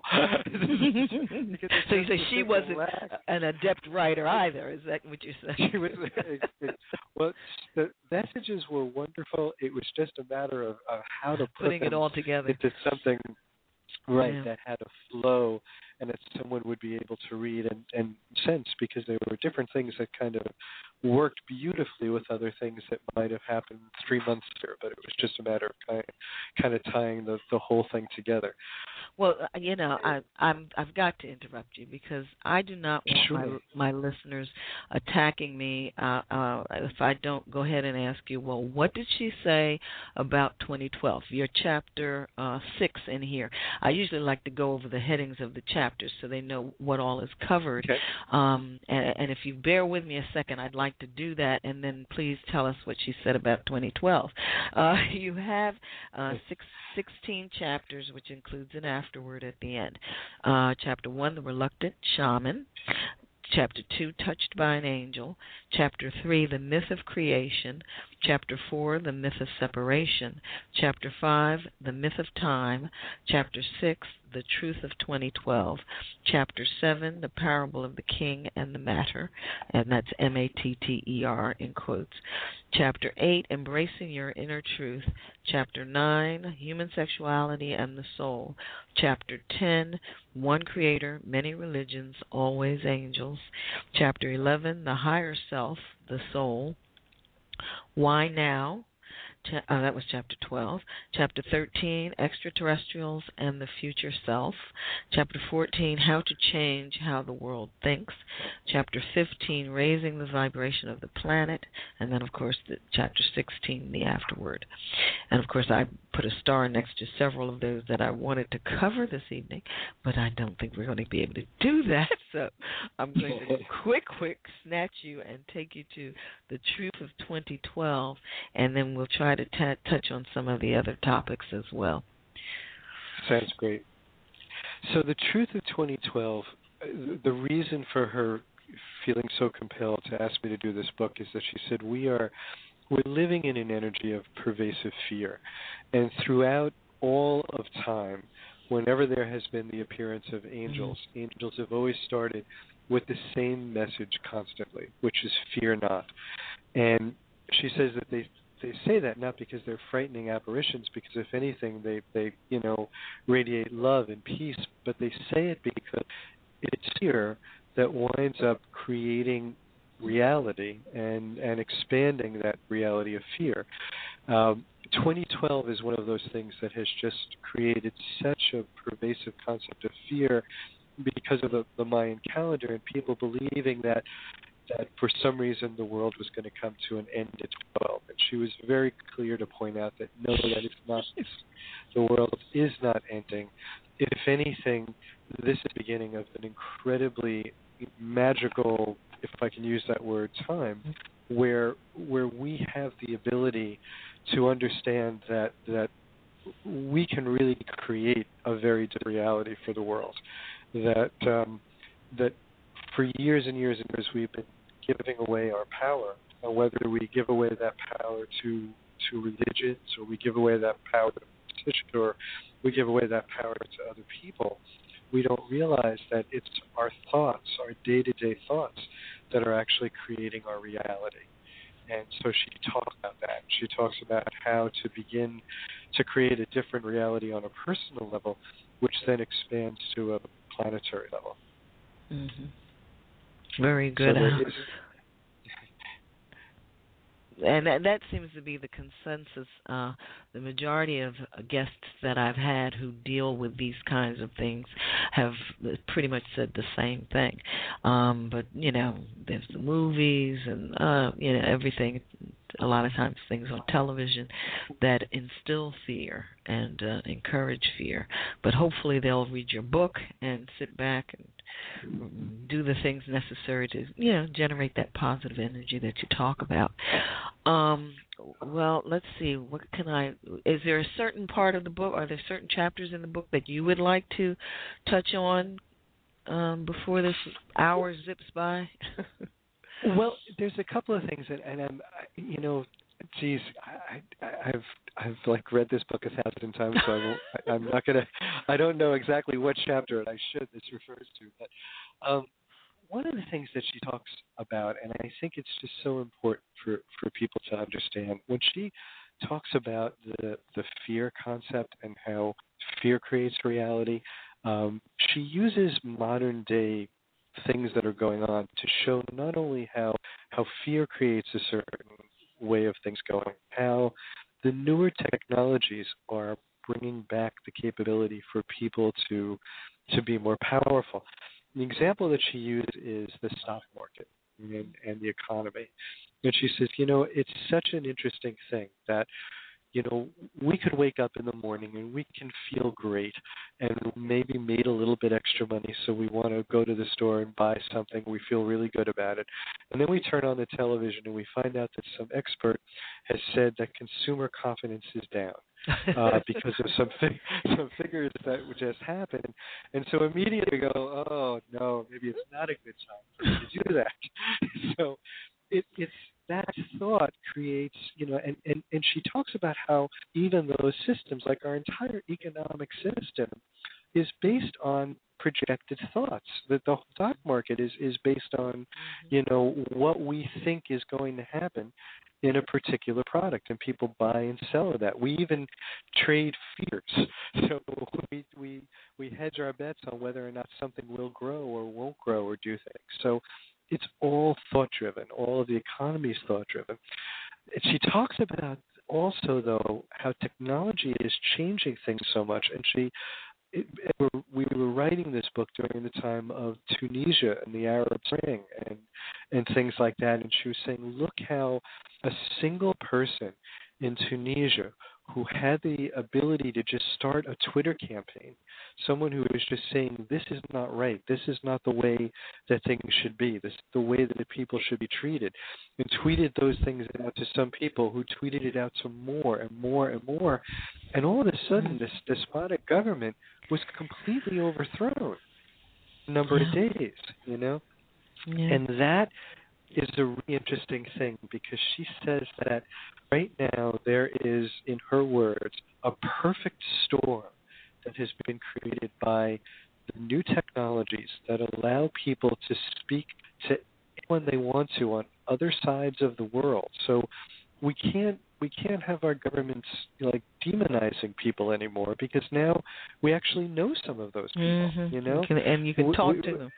So you say she wasn't an adept writer either. Is that what you're saying? She was. It, it, well, the messages were wonderful. It was just a matter of, of how to put putting them it all together into something right yeah. that had a flow and that someone would be able to read and, and sense, because there were different things that kind of worked beautifully with other things that might have happened three months later, but it was just a matter of kind of, kind of tying the, the whole thing together. Well, you know, I, I'm, I've got to interrupt you because I do not want sure. my, my listeners attacking me uh, uh, if I don't go ahead and ask you, well, what did she say about twenty twelve? Your chapter uh, six in here. I usually like to go over the headings of the chapters so they know what all is covered. Okay. Um, and, and if you bear with me a second, I'd like to do that, and then please tell us what she said about twenty twelve. Uh, you have uh, six, sixteen chapters, which includes an afterword at the end. Uh, chapter one, The Reluctant Shaman. Chapter two, Touched by an Angel. Chapter three, The Myth of Creation. Chapter four, The Myth of Separation. Chapter five, The Myth of Time. Chapter six, The Truth of twenty twelve. Chapter seven, The Parable of the King and the Matter, and that's M A T T E R in quotes. Chapter eight, Embracing Your Inner Truth. Chapter nine, Human Sexuality and the Soul. Chapter ten, One Creator, Many Religions, Always Angels. Chapter eleven, The Higher Self, the Soul. Why Now? Cha- uh, that was chapter twelve. Chapter thirteen, Extraterrestrials and the Future Self. Chapter fourteen, How to Change How the World Thinks. Chapter fifteen, Raising the Vibration of the Planet. And then, of course, the, chapter sixteen, The Afterword. And, of course, I put a star next to several of those that I wanted to cover this evening, but I don't think we're going to be able to do that. So I'm going to quick, quick snatch you and take you to the Truth of twenty twelve, and then we'll try to t- touch on some of the other topics as well. Sounds great. So the Truth of twenty twelve, the reason for her feeling so compelled to ask me to do this book is that she said we are we're living in an energy of pervasive fear, and throughout all of time, whenever there has been the appearance of angels, mm-hmm. angels have always started with the same message constantly, which is fear not. And she says that they they say that not because they're frightening apparitions, because if anything, they, they you know, radiate love and peace, but they say it because it's fear that winds up creating reality and, and expanding that reality of fear. Um, twenty twelve is one of those things that has just created such a pervasive concept of fear because of the, the Mayan calendar and people believing that that for some reason the world was going to come to an end at twelve. And she was very clear to point out that no, that is not. The world is not ending. If anything, this is the beginning of an incredibly magical, if I can use that word, time, where where we have the ability to understand that that we can really create a very different reality for the world. That um, that for years and years and years we've been giving away our power, and whether we give away that power to to religions, or we give away that power to politicians, or we give away that power to other people, we don't realize that it's our thoughts, our day-to-day thoughts, that are actually creating our reality. And so she talks about that. She talks about how to begin to create a different reality on a personal level, which then expands to a planetary level. Mm-hmm. Very good. So and that, that seems to be the consensus. Uh, the majority of guests that I've had who deal with these kinds of things have pretty much said the same thing. Um, but, you know, there's the movies and, uh, you know, everything, a lot of times things on television that instill fear and uh, encourage fear. But hopefully they'll read your book and sit back and do the things necessary to, you know, generate that positive energy that you talk about. Um, well, let's see. What can I? Is there a certain part of the book? Are there certain chapters in the book that you would like to touch on um, before this hour zips by? Well, there's a couple of things, and, and I'm, you know, geez, I, I, I've I've like read this book a thousand times, so I won't, I, I'm not gonna. I don't know exactly what chapter, and I should. This refers to, but um, one of the things that she talks about, and I think it's just so important for, for people to understand, when she talks about the the fear concept and how fear creates reality, um, she uses modern day things that are going on to show not only how how fear creates a certain way of things going, how the newer technologies are bringing back the capability for people to to be more powerful. The example that she used is the stock market and, and the economy. And she says, you know, it's such an interesting thing that, you know, we could wake up in the morning and we can feel great and maybe made a little bit extra money, so we want to go to the store and buy something. We feel really good about it. And then we turn on the television and we find out that some expert has said that consumer confidence is down uh, because of some, fig- some figures that just happened. And so immediately we go, oh, no, maybe it's not a good time to do that. So it, it's that thought creates, you know, and, and, and she talks about how even those systems, like our entire economic system, is based on projected thoughts. That the stock market is, is based on, you know, what we think is going to happen in a particular product, and people buy and sell that. We even trade fears. So we we we hedge our bets on whether or not something will grow or won't grow or do things. So it's all thought-driven. All of the economy is thought-driven. And she talks about also, though, how technology is changing things so much. And she, it, we were writing this book during the time of Tunisia and the Arab Spring and and things like that. And she was saying, look how a single person in Tunisia who had the ability to just start a Twitter campaign, someone who was just saying, this is not right, this is not the way that things should be, this is the way that the people should be treated, and tweeted those things out to some people who tweeted it out to more and more and more, and all of a sudden this despotic government was completely overthrown in a number of days, you know? Yeah. And that is a really interesting thing, because she says that right now there is, in her words, a perfect storm that has been created by the new technologies that allow people to speak to anyone they want to on other sides of the world. So we can't we can't have our governments like demonizing people anymore, because now we actually know some of those people, mm-hmm. you know, you can, and you can we, talk we, to them.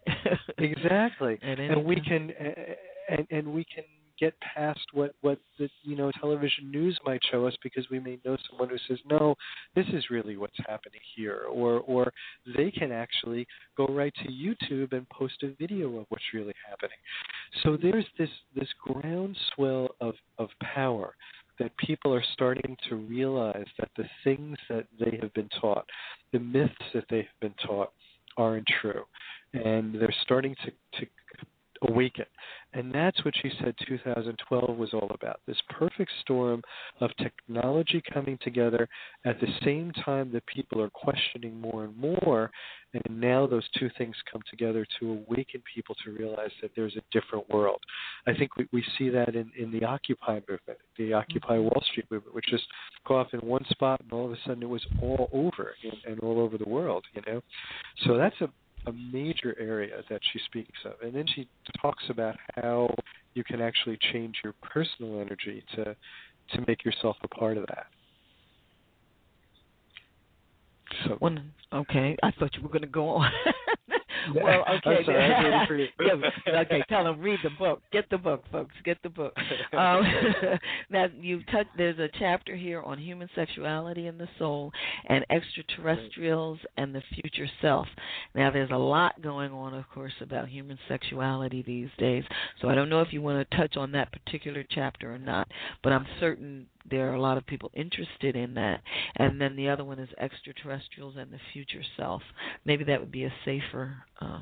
Exactly, and time. we can and and we can get past what what the you know television news might show us, because we may know someone who says, no, this is really what's happening here, or or they can actually go right to YouTube and post a video of what's really happening. So there's this this groundswell of of power that people are starting to realize that the things that they have been taught, the myths that they have been taught, aren't true, and they're starting to to awaken. And that's what she said two thousand twelve was all about, this perfect storm of technology coming together at the same time that people are questioning more and more, and now those two things come together to awaken people to realize that there's a different world. I think we, we see that in, in the Occupy movement, the Occupy Wall Street movement, which just go off in one spot and all of a sudden it was all over and, and all over the world, you know. So that's a a major area that she speaks of. And then she talks about how you can actually change your personal energy to to make yourself a part of that. So. One, okay, I thought you were going to go on. Well, okay. I'm sorry, I was waiting for you. Yeah, okay, tell them, read the book. Get the book, folks. Get the book. Um, now, you've touched, there's a chapter here on human sexuality and the soul and extraterrestrials right. and the future self. Now, there's a lot going on, of course, about human sexuality these days. So I don't know if you want to touch on that particular chapter or not, but I'm certain there are a lot of people interested in that. And then the other one is extraterrestrials and the future self. Maybe that would be a safer. Uh,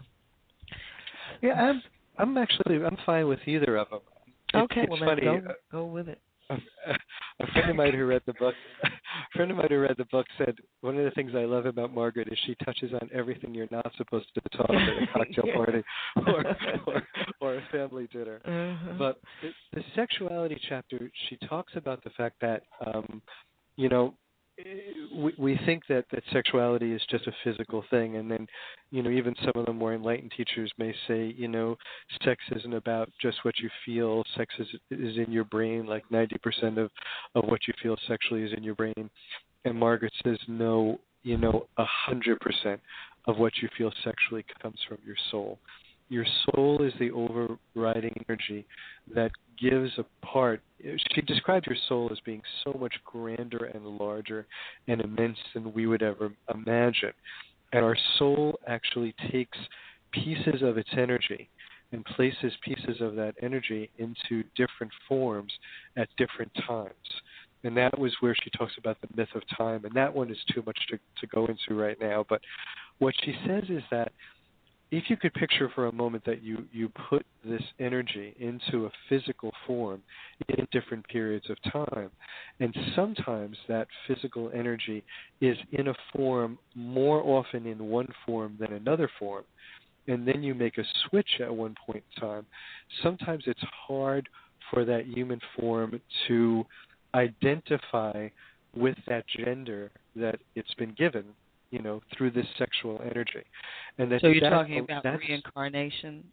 yeah, I'm. I'm actually. I'm fine with either of them. It, okay, it's well funny. then go, go with it. A, a friend of mine who read the book, a friend of mine who read the book said one of the things I love about Margaret is she touches on everything you're not supposed to talk at a cocktail party or, or or a family dinner. Uh-huh. But the, the sexuality chapter, she talks about the fact that um, you know. We, we think that, that sexuality is just a physical thing, and then, you know, even some of the more enlightened teachers may say, you know, sex isn't about just what you feel. Sex is is in your brain. Like ninety percent of, of what you feel sexually is in your brain. And Margaret says, no, you know, one hundred percent of what you feel sexually comes from your soul. Your soul is the overriding energy that gives a part. She described your soul as being so much grander and larger and immense than we would ever imagine. And our soul actually takes pieces of its energy and places pieces of that energy into different forms at different times. And that was where she talks about the myth of time. And that one is too much to, to go into right now. But what she says is that if you could picture for a moment that you, you put this energy into a physical form in different periods of time, and sometimes that physical energy is in a form more often in one form than another form, and then you make a switch at one point in time, sometimes it's hard for that human form to identify with that gender that it's been given, you know, through this sexual energy. And that so you're that, talking about reincarnation?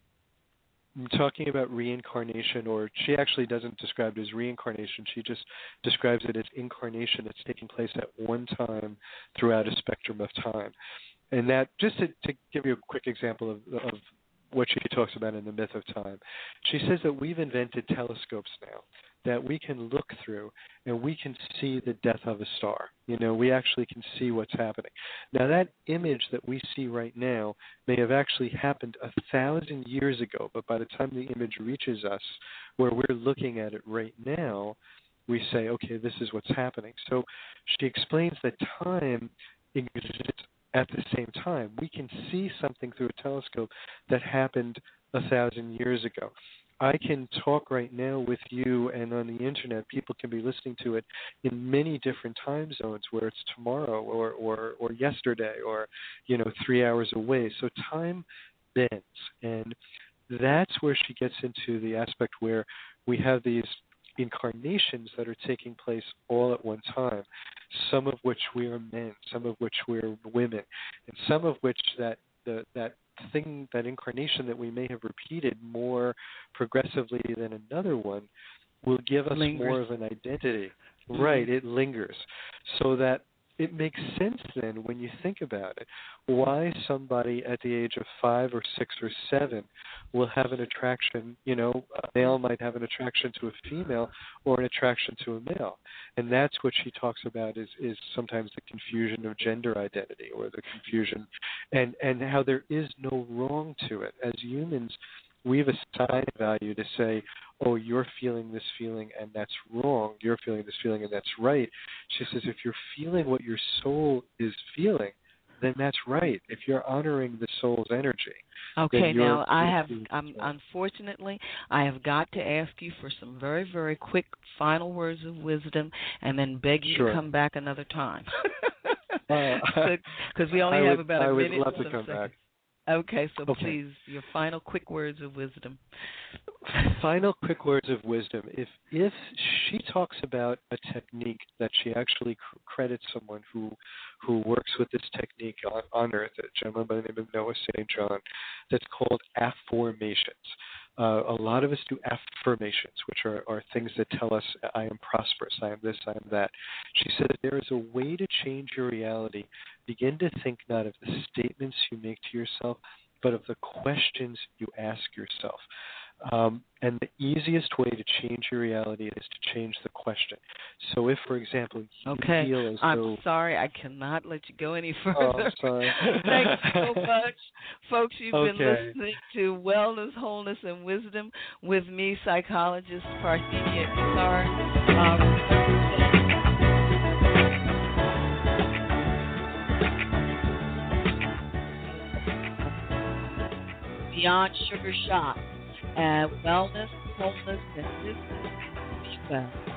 I'm talking about reincarnation, or she actually doesn't describe it as reincarnation. She just describes it as incarnation that's taking place at one time throughout a spectrum of time. And that, just to, to give you a quick example of, of what she talks about in the myth of time, she says that we've invented telescopes now that we can look through and we can see the death of a star. You know, we actually can see what's happening. Now, that image that we see right now may have actually happened a thousand years ago, but by the time the image reaches us, where we're looking at it right now, we say, okay, this is what's happening. So she explains that time exists at the same time. We can see something through a telescope that happened a thousand years ago. I can talk right now with you, and on the internet, people can be listening to it in many different time zones, where it's tomorrow or, or, or yesterday or, you know, three hours away. So time bends, and that's where she gets into the aspect where we have these incarnations that are taking place all at one time, some of which we are men, some of which we're women, and some of which that the, that thing, that incarnation that we may have repeated more progressively than another one will give us lingers. more of an identity. Mm-hmm. Right, it lingers. So that it makes sense then when you think about it, why somebody at the age of five or six or seven will have an attraction, you know, a male might have an attraction to a female or an attraction to a male. And that's what she talks about is, is sometimes the confusion of gender identity, or the confusion, and, and how there is no wrong to it. As humans, we've assigned value to say, oh, you're feeling this feeling and that's wrong. You're feeling this feeling and that's right. She says, if you're feeling what your soul is feeling, then that's right. If you're honoring the soul's energy. Okay, now I have, um, unfortunately, I have got to ask you for some very, very quick final words of wisdom, and then beg you sure. to come back another time. Because uh, we only I have would, about a I minute. would love to some come seconds. back. Okay, so okay. please, your final quick words of wisdom. Final quick words of wisdom. If if she talks about a technique that she actually cr- credits someone who who works with this technique on, on Earth, a gentleman by the name of Noah Saint John, that's called afformations. Uh, a lot of us do affirmations, which are, are things that tell us, I am prosperous, I am this, I am that. She said that there is a way to change your reality. Begin to think not of the statements you make to yourself, but of the questions you ask yourself. Um, and the easiest way to change your reality is to change the question. So if, for example, you okay. feel as I'm though... sorry, I cannot let you go any further. Oh, I'm sorry. Thanks so much. Folks, you've okay. been listening to Wellness, Wholeness, and Wisdom with me, psychologist Parthenia Izzard. Um, Beyond Sugar Shop at Wellness, Wholeness, and Wisdom. Be well.